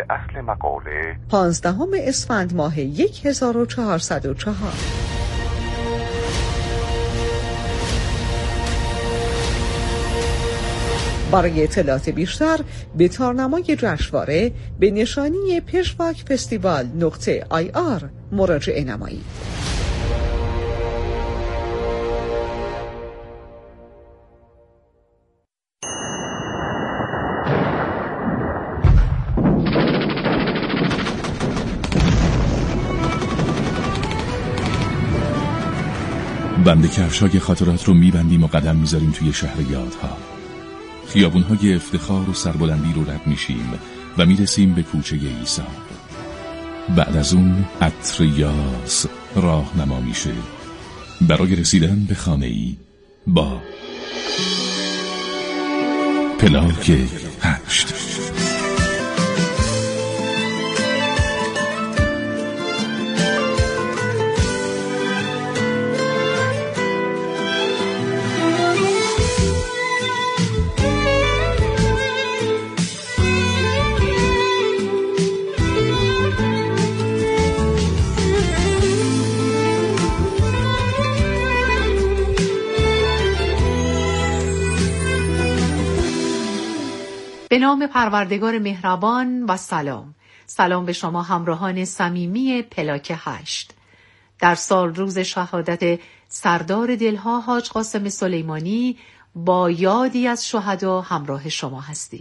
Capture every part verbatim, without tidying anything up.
اصل مقاله پانزدهم اسفند ماه یک هزار و چهارصد و چهار. برای اطلاعات بیشتر به تارنمای جشنواره به نشانی پشواک فستیوال نقطه آی آر مراجعه نمایید. بند کفشای خاطرات رو میبندیم و قدم میذاریم توی شهر یادها. خیابونهای افتخار و سربلندی رو رد میشیم و میرسیم به کوچه عیسی. بعد از اون عطر یاس راهنما میشه برای رسیدن به خانه‌ای با پلاک هشت. به نام پروردگار مهربان و سلام. سلام به شما همراهان صمیمی پلاک هشت. در سال روز شهادت سردار دلها حاج قاسم سلیمانی با یادی از شهدا همراه شما هستیم.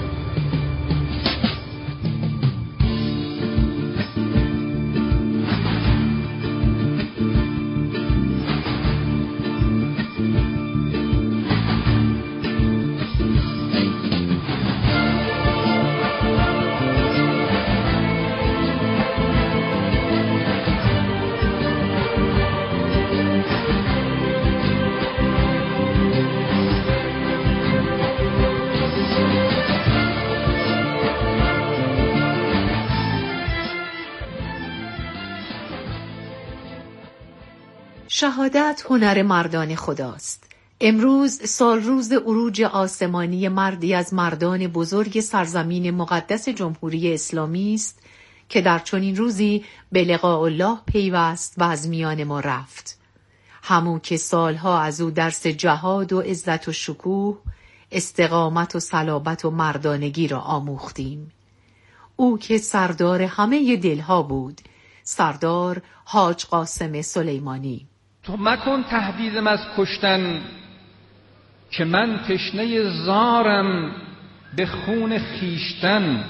شهادت هنر مردان خداست. امروز سال روز عروج آسمانی مردی از مردان بزرگ سرزمین مقدس جمهوری اسلامی است که در چنین روزی به لقاء الله پیوست و از میان ما رفت. همون که سالها از او درس جهاد و عزت و شکوه، استقامت و صلابت و مردانگی را آموختیم. او که سردار همه دلها بود، سردار حاج قاسم سلیمانی. تو مکن تهدیدم از کشتن که من تشنه زارم به خون خیشتن.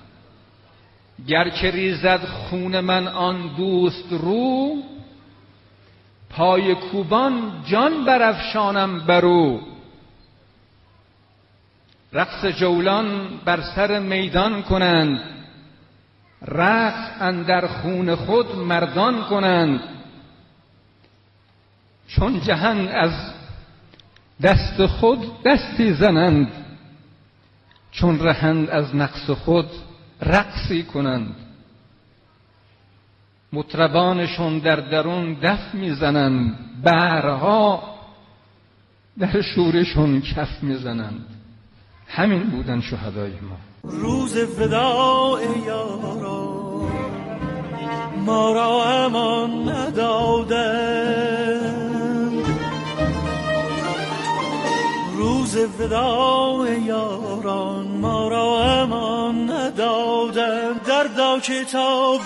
گر که ریزد خون من آن دوست رو، پای کوبان جان برافشانم برو. رقص جولان بر سر میدان کنند، رقص اندر خون خود مردان کنند. چون جهان از دست خود دستی زنند، چون رهند از نقص خود رقصی کنند. مطربانشون در درون دف میزنند، بحرها در شورشون کف میزنند. همین بودن شهدای ما. روز وداع یاران ما را امان ندادند، روز وداع یاران ما را امان ندادند. دردا که تا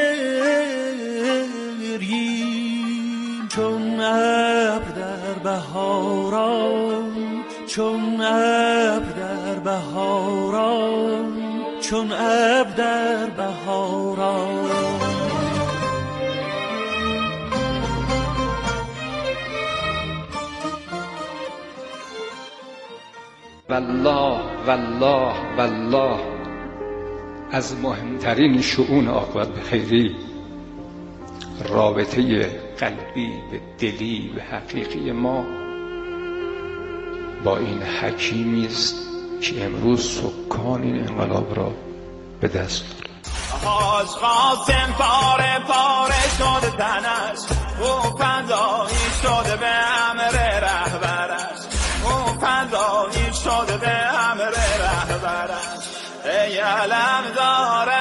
بگریم چون ابر در بهاران، چون ابر در بهاران، چون ابر در بهاران. والله والله والله از مهمترین شؤون عاقبت به خیری رابطه قلبی به دلی و حقیقی ما با این حکیمی است که امروز سکان این انقلاب را به دست دارد. حاج قاسم پاره پاره شده تنش، او فدایی شده به امر رهبرش، او فدایی شده به امر رهبرش. ای علم داره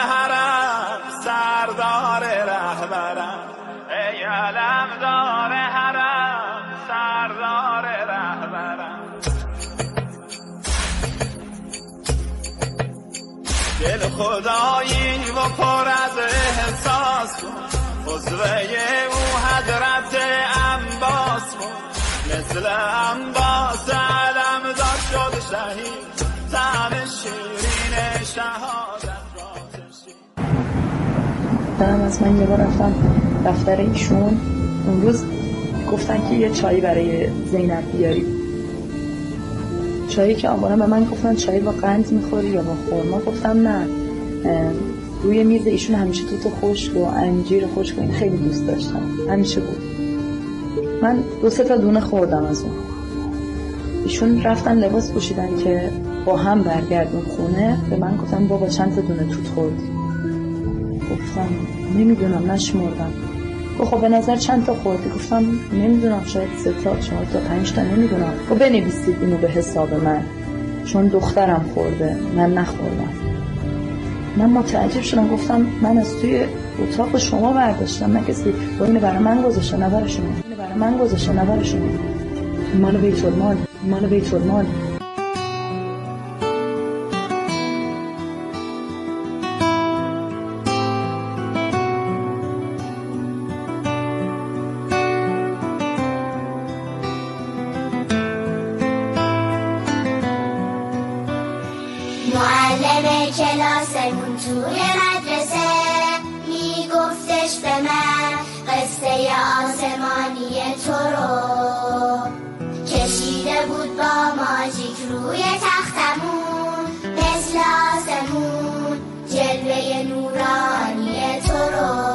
دل خدایی و پر از احساس کن، عضوه او حضرت انباس کن، مثل انباس علم دار شد شهید، طعم شیرین شهادت را کشید. دارم از من یه بار رفتم دفتر ایشون، اون روز گفتن که یه چایی برای زینب بیاری، چایی که آمارم به من گفتن چایی با قند میخوری یا با خورما، گفتم نه، روی میز ایشون همیشه توت خشک و انجیر خشک و این خیلی دوست داشتم، همیشه بود. من دو سه تا دونه خوردم از اون. ایشون رفتن لباس پوشیدن که با هم برگردون خونه، به من گفتن بابا چند تا دونه توت خوردی؟ گفتم نمیدونم نشمردم. خب به نظر چند تا خوردی؟ گفتم نمیدونم، شاید سه تا چهار تا پنج تا نمیدونم. خب بنویسید اینو به حساب من، چون دخترم خورده من نخوردم. من متعجب شدم، گفتم من از توی اتاق شما برداشتم، نه کسی با اینو برای من گذاشته، نه برای شما، اینو برای من گذاشته، نه برای شما، مال بیت المال، مال بیت المال. معلم کلاسمون توی مدرسه میگفتش به من قصه آسمانی تو رو، کشیده بود با ماژیک روی تختمون، مثل آسمون جلوه نورانی تو رو.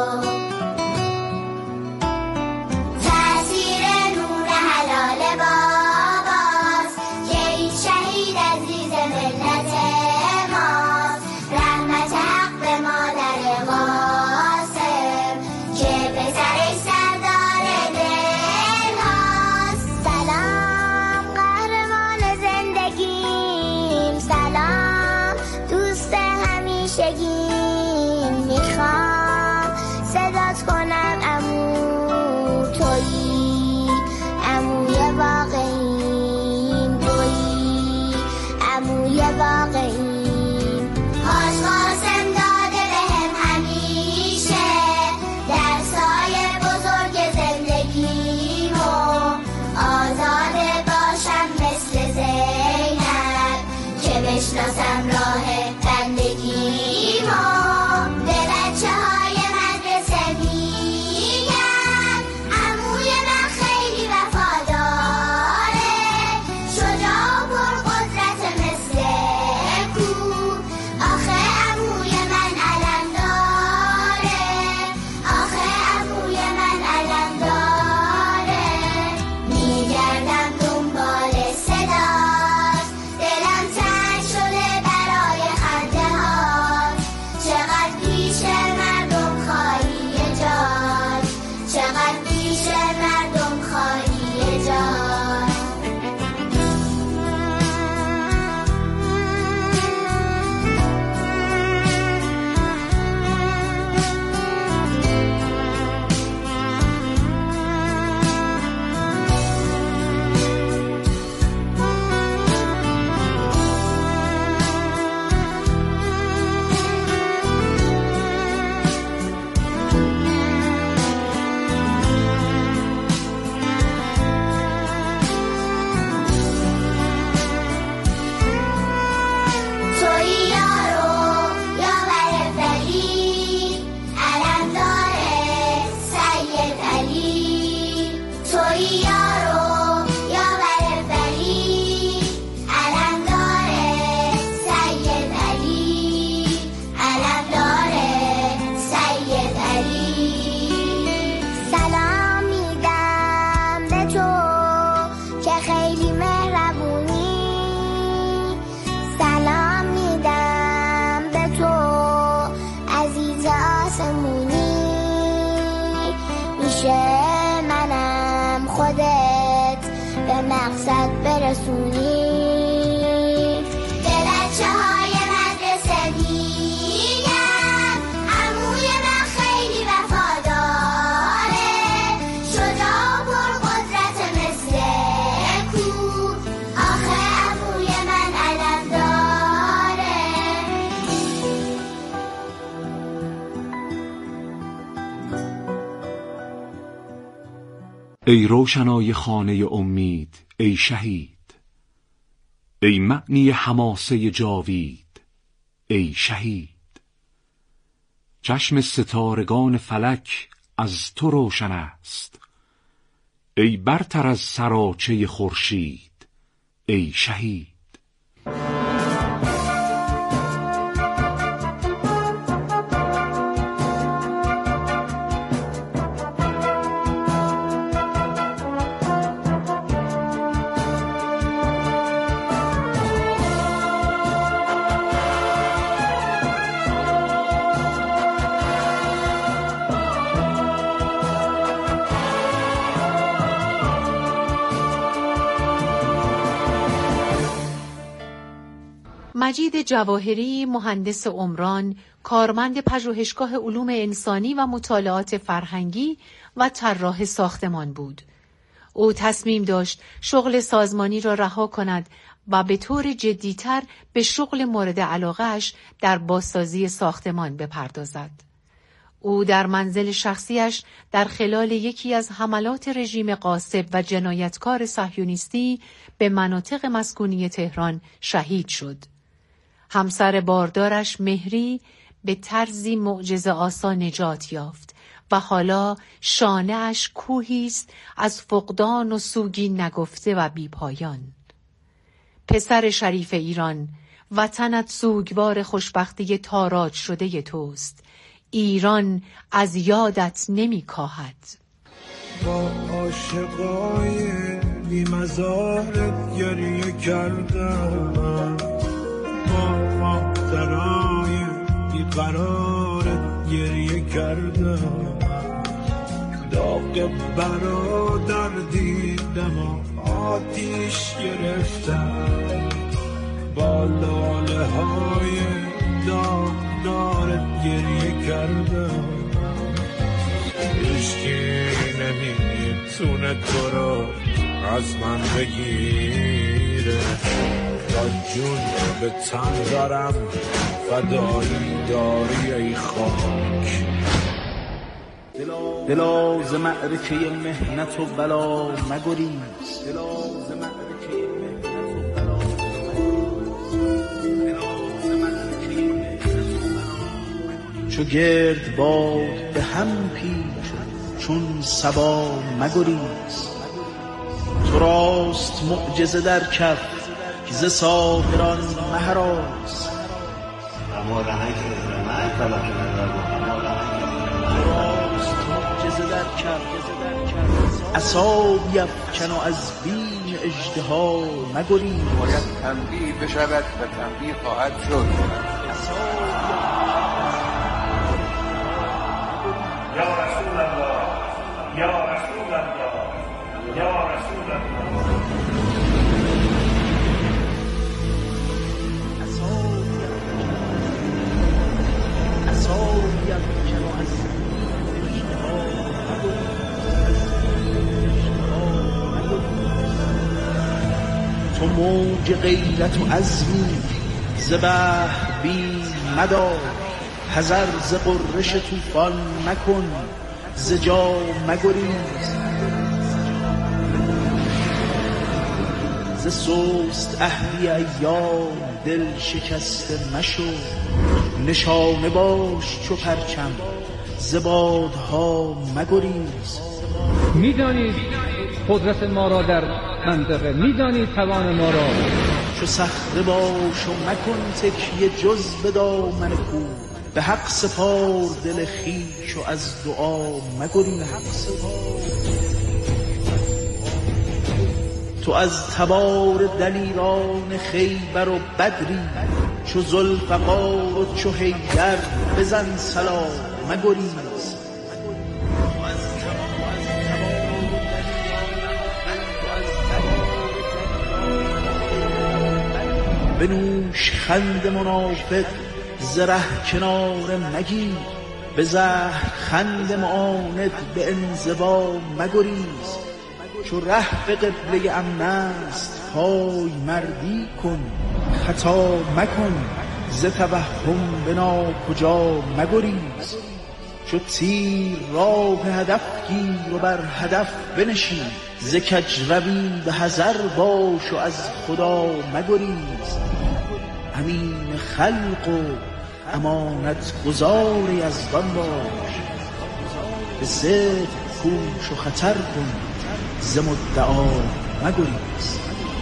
تأثیر نور حلال باباست که این شهید عزیز ملت ماست، رحمت حق به مادر قاسم که پسرش سردار دل هاست. سلام قهرمان زندگیم، سلام دوست همیشگیم، میخوام صدات کنم عمو تویی، عموی واقعیم تویی، عموی واقعیم. حاج قاسم داده بهم همیشه درسای بزرگ زندگیمو، آزاده باشم مثل زینب که بشناسم راه بندگیمو. به بچه های مدرسه میگم عموی من خیلی وفاداره، شجاع و پرقدرت مثل کوه، آخه عموی من علم داره، آخه عموی من علم داره. میگردم دنبال صداست، دلم تنگ شده برای خنده هات، چقدر پیش مردم خواهی جان، چقدر پیش مردم خواهی جان. توی یارو یاور ولی، علم داره سید علی. توی یارو یاور ولی، علم داره سید علی، علم داره سید علی. سلام میدم به تو که خیلی مهربونی، سلام میدم به تو عزیز آسمونی، میشه منم خودت به مقصد برسونی. به بچه های مدرسه میگم عموی من خیلی وفاداره، شجاع و پرقدرت مثل کوه، آخه عموی من علم داره. ای روشنای خانه امید، ای شهید، ای معنی حماسه جاوید، ای شهید. چشم ستارگان فلک از تو روشن است، ای برتر از سراچه خورشید، ای شهید. مجید جواهری، مهندس عمران، کارمند پژوهشگاه علوم انسانی و مطالعات فرهنگی و طراح ساختمان بود. او تصمیم داشت شغل سازمانی را رها کند و به طور جدی‌تر به شغل مورد علاقه‌اش در بازسازی ساختمان بپردازد. او در منزل شخصیش در خلال یکی از حملات رژیم غاصب و جنایتکار صهیونیستی به مناطق مسکونی تهران شهید شد. همسر باردارش مهری به طرزی معجزه‌آسا نجات یافت و حالا شانه‌اش کوهی است از فقدان و سوگی نگفته و بیپایان. پسر شریف ایران، وطنت سوگوار خوشبختی تاراج شده توست. ایران از یادت نمی کاهد. با عاشقای بی مزارت گریه کردم، با خاطرای بی قرارت گریه کردم، داغ برادر دیدم و آتیش گرفتم، با لاله های داغدارت گریه کردم. هیچکی نمیتونه تو رو از من بگیره، تا جون به تن دارم فدایی داری ای خاک. دلا ز معرکه مهنت و بلا مگریز، چو گرد باد به هم پیچ چون صبا مگریز. تو راست معجزه در کف ز ساحران مهراز، تو راست معجزه در کف عصا بیفکن و از بیم اژدها مگریز. باید تنبیه بشود و تنبیه خواهد شد. یا رسول الله، یا رسول الله، یا رسول الله. تو موج غیرت و عزمی ز بحر بی مدار، حذر ز غرش طوفان مکن ز جا مگریز. ز سست عهدی ایام دل شکسته مشو، نشانه باش چو پرچم ز بادها مگریز. میدانید قدرت ما را در منطقه، میدانید توان ما را، چو صخره باش و مکن تکیه جز به دامن کوه. به حق سپار دل خویش و از دعا مگریز. تو از تبار دلیران خیبر و بدری، چو ذوالفقار و چو حیدر بزن سلام مگریز. بنوش خند منافق ز ره کنار مگیر، به زهر خند معاند به انزوا مگریز. چو ره به قبله امن است پای مردی کن، خطا مکن ز توهم به ناکجا مگریز. چو تیر راه هدف گیر و بر هدف بنشین، ز کجروی به حذر باش و از خدا مگریز. امین خلق و امانت گزار یزدان باش، به صدق کوش و خطر کن ز مدعا مگریز.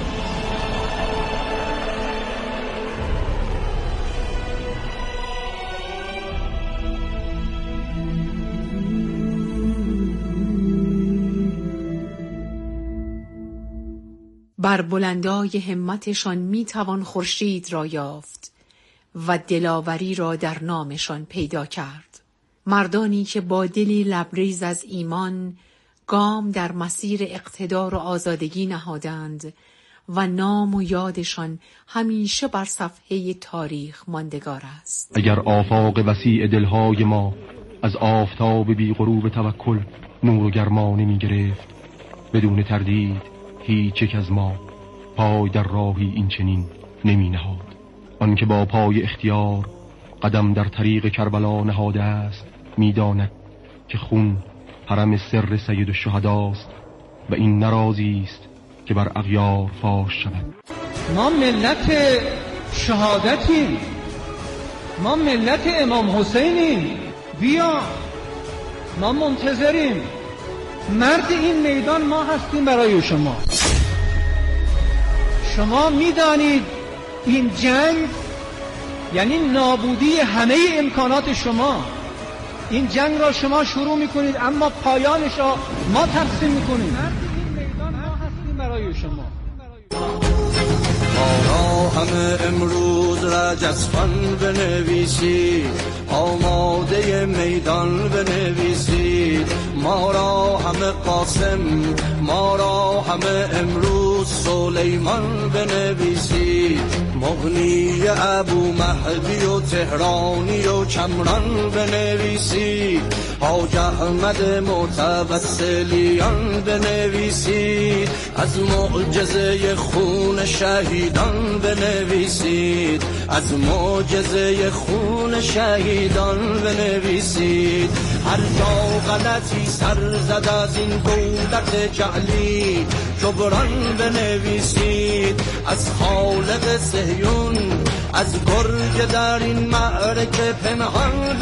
بر بلندای همتشان می توان خورشید را یافت و دلاوری را در نامشان پیدا کرد. مردانی که با دلی لبریز از ایمان گام در مسیر اقتدار و آزادگی نهادند و نام و یادشان همیشه بر صفحه تاریخ ماندگار است. اگر آفاق وسیع دلهای ما از آفتاب بی غروب توکل نور و گرمانه می گرفت، بدون تردید هیچ یک از ما پای در راهی این چنین نمی نهاد. آن که با پای اختیار قدم در طریق کربلا نهاده است می داند که خون حرم سر سید الشهداست و این نرازی است که بر اغیار فاش شود. ما ملت شهادتیم، ما ملت امام حسینیم. بیا، ما منتظریم. مرد این میدان ما هستیم برای شما. شما میدانید این جنگ یعنی نابودی همه امکانات شما. این جنگ را شما شروع میکنید اما پایانش را ما تقسیم میکنیم. مرد این میدان ما هستیم برای شما. ما را همه امروز رجزفن بنویسید، آماده میدان بنویسید. ما را همه قاسم، ما را همه امروز سلیمان بنویسید. مغنی ابو مهدی و تهرانی و کمران بنویسید. حاج احمد متوسلیان بنویسید. از معجزه خون شهیدان بنویسید. از معجزه خون شهیدان بنویسید. هر جا غلطی سر زد از این دولت جعلی جبران بنویسید. از خالق صهیون، از گرگ در این معرکه پنهان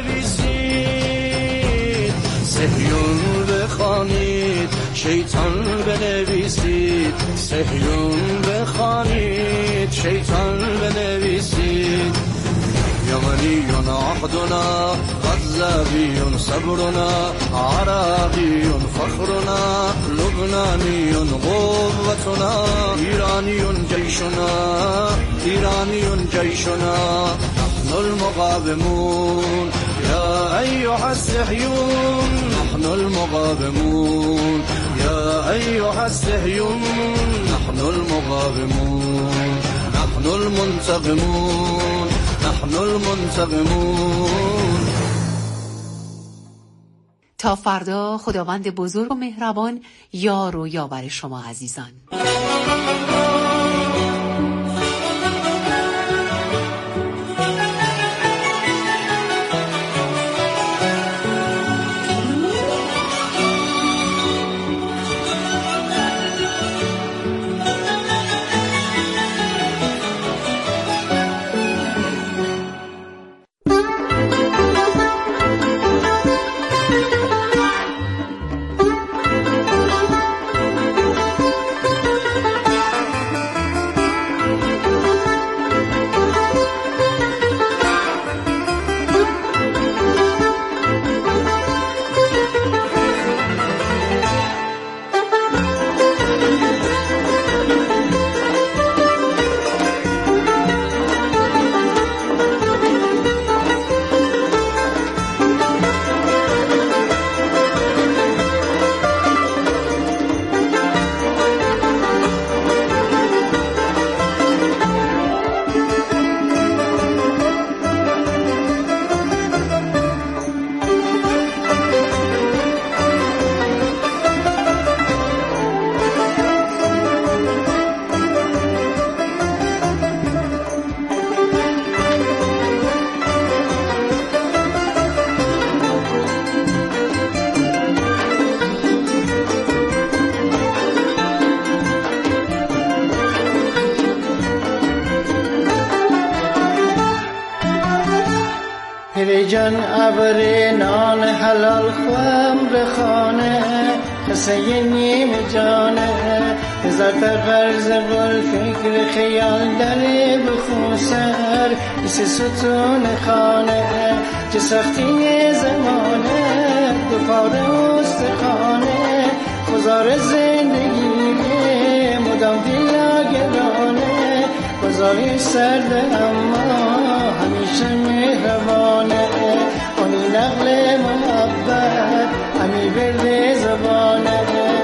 بنویسید. صهیون بخوانید، شیطان بنویسید. صهیون بخوانید، شیطان بنویسید. یمنی عهدنا، غزاوی صبرنا، عراقی فخرنا، لبنانی قوتنا، ایرانی جیشنا، ایرانی جیشنا. نحن المقاومون یا ایها الصهیون، نحن المقاومون یا ایها الصهیون، نحن المقاومون، نحن المنتقمون، نحن المنتقمون. تا فردا خداوند بزرگ و مهربان یار و یاور شما عزیزان. پری جان ابر نان حلال خوام رخانه قصه نیم جانه هزار تا غرض گل فکر خیال داره بخوسر ایسه ستون خانه چه سختی زمانه دو پاره استخانه گذار زندگی مدام دلا گرانه گذاری سرد اما همیشه مهربانه آنی نقل محبت همی برد زبانه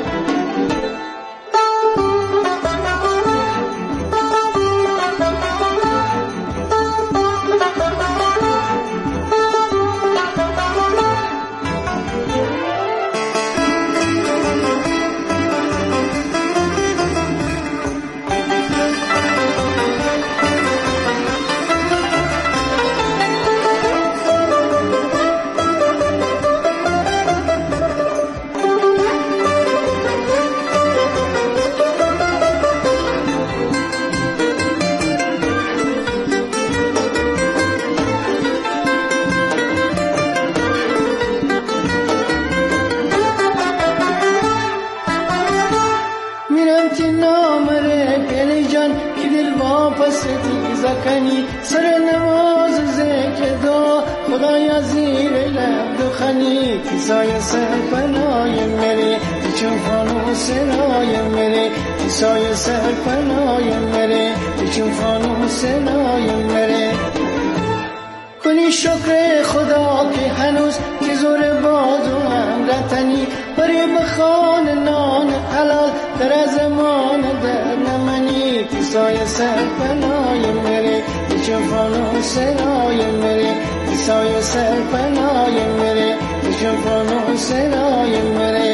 زکنی سر نماز ذکر دو خدایا زیر لب دخنی کسای سر پنای مری چون فانوس رای مری کسای سر پنای مری چون فانوس رای مری کنی شکر خدا که هنوز که زور بازو هم رتنی بری بخان نان حلال در زمان در نمانی کسای سر پنای مری چون فانوس رای مری کسای سر پنای مری چون فانوس رای مری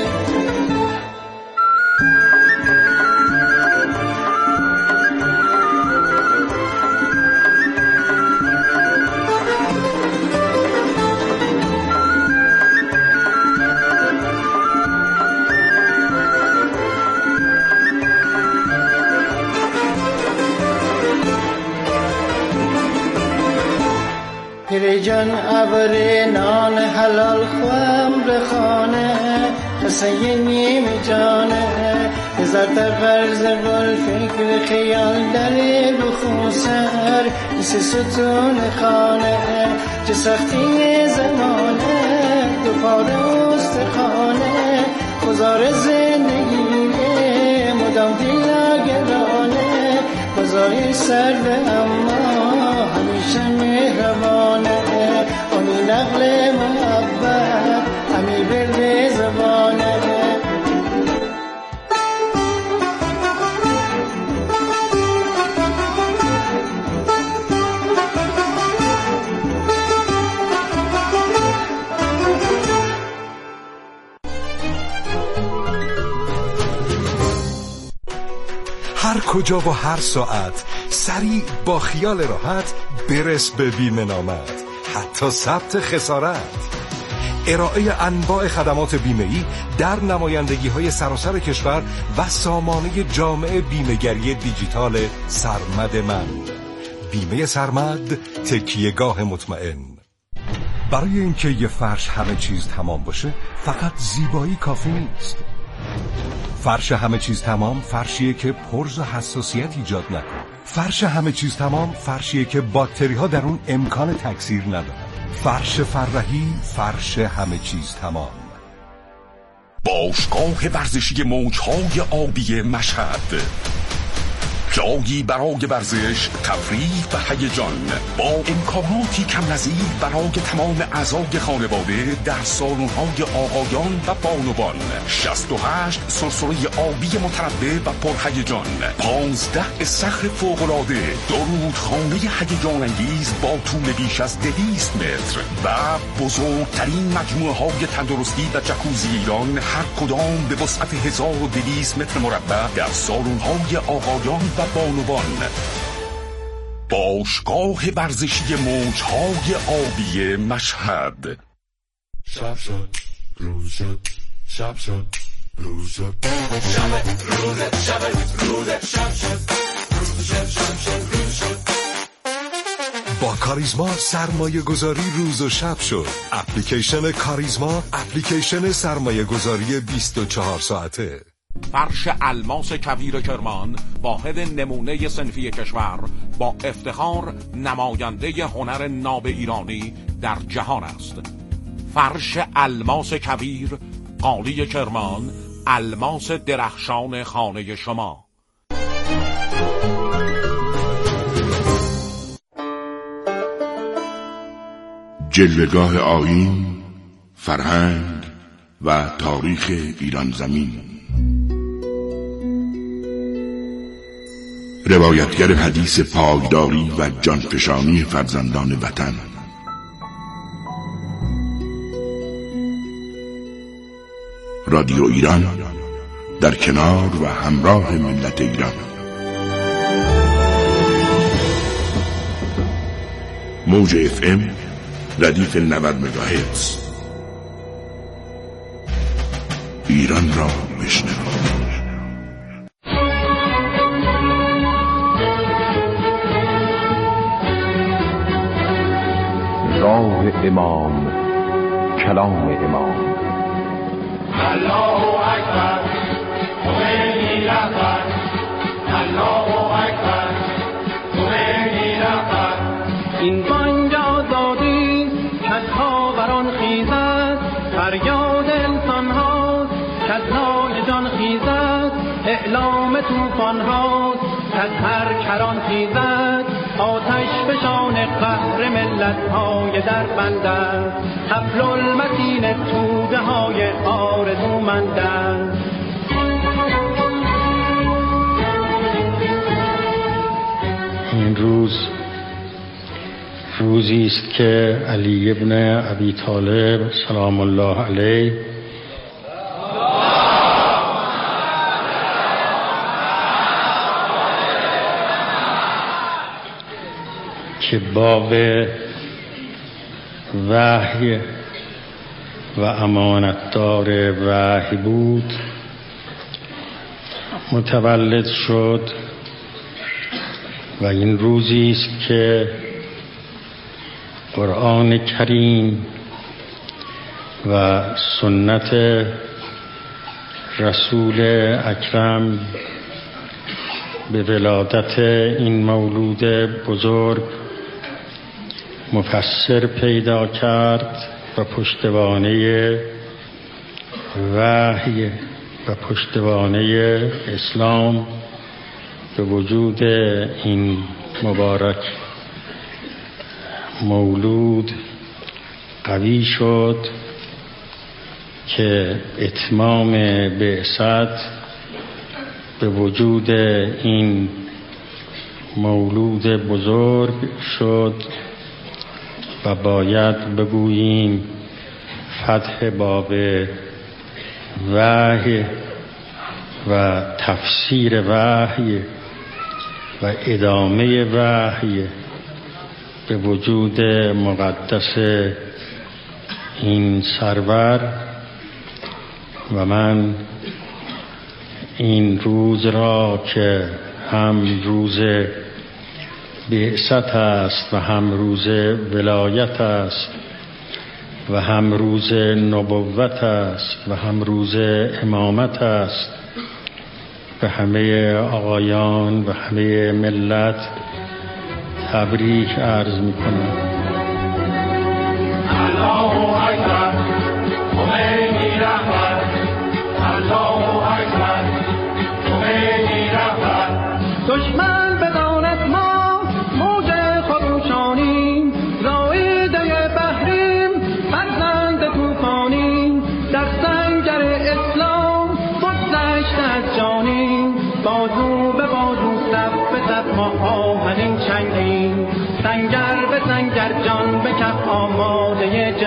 پری جان ابر نان حلال خوام رخانه قصه نیم جانه هزار تا غرض گل فکر خیال داره بخوسر ایسه ستون خانه چه سختی زمانه دو پاره استخانه گذار زندگی مدام دلا گرانه گذاری سرد اما همیشه مهربانه آنی نقل محبت همی برد زبانه هر کجا و هر ساعت سریع با خیال راحت برس به بیمه نامت، حتی ثبت خسارت. ارائه انواع خدمات بیمه‌ای در نمایندگی‌های سراسر کشور و سامانه جامع بیمه‌گری دیجیتال سرمد من. بیمه سرمد، تکیه‌گاه مطمئن. برای اینکه یه فرش همه چیز تمام باشه فقط زیبایی کافی نیست. فرش همه چیز تمام فرشیه که پرز و حساسیت ایجاد نکنه. فرش همه چیز تمام فرشیه که باکتری ها در اون امکان تکثیر ندارن. فرش فرحی، فرش همه چیز تمام. باشگاه ورزشی موجهای آبی مشهد، جایی برای ورزش، تفریح و هیجان با امکاناتی کم نظیر برای تمام اعضای خانواده در سالن‌های آقایان و بانوان. شصت و هشت سرسره آبی متنوع و پرهیجان، پانزده استخر فوق‌العاده، دو رودخانه هیجان انگیز با طول بیش از دویست متر و بزرگترین مجموعه‌های تندرستی و جکوزی ایران، هر کدام به وسعت هزار و دویست متر مربع در سالن‌های آقایان و بانوان. باشگاه ورزشی موجهای آبی مشهد. شب شد، روز شد، شب شد، روز شد، شب روز شب روز شب شد، روز شد، شب شد، روز شد. با کاریزما سرمایه گذاری روز و شب شد. اپلیکیشن کاریزما، اپلیکیشن سرمایه گذاری بیست و چهار ساعته. فرش الماس کویر کرمان، واحد نمونه صنفی کشور، با افتخار نماینده هنر ناب ایرانی در جهان است. فرش الماس کویر، قالی کرمان، الماس درخشان خانه شما. جلوه‌گاه آیین، فرهنگ و تاریخ ایران زمین. روایتگر حدیث پایداری و جانفشانی فرزندان وطن. رادیو ایران در کنار و همراه ملت ایران. موج اف ام ردیف نود مگاهرتز. ایران را بشنوید. راه امام، کلام امام. الله اکبر، خمینی رهبر. الله اکبر، خمینی رهبر. این بانگ آزادی کز خاوران خیزد، فریاد انسان هاست کز نای جان خیزد، اعلام توفان هاست کز هر کران خیزد، آتش فشان قهر ملت های در بندد، حبل المتین توده های آرزومندد. این روز روزی است که علی ابن ابی طالب سلام الله علیه که باب وحی و امانتدار وحی بود متولد شد و این روزی است که قرآن کریم و سنت رسول اکرم به ولادت این مولود بزرگ مفسر پیدا کرد و پشتوانه وحی و پشتوانه اسلام به وجود این مبارک مولود قوی شد که اتمام بعثت به وجود این مولود بزرگ شد و باید بگوییم فتح باب وحی و تفسیر وحی و ادامه وحی به وجود مقدس این سرور. و من این روز را که هم روز بعثت است و هم روز ولایت است و هم روز نبوت است و هم روز امامت است به همه آقایان و همه ملت تبریک عرض می‌کنم. الله اکبر، خمینی رهبر. الله اکبر، خمینی رهبر. دشمن بداند ما موج خروشانیم، زایده بحریم، فرزند طوفانیم، در سنگر اسلام بگذشت از جانیم، بازو به بازو صف به صف ما آهنین چنگیم، سنگر به سنگر جان به کف آماده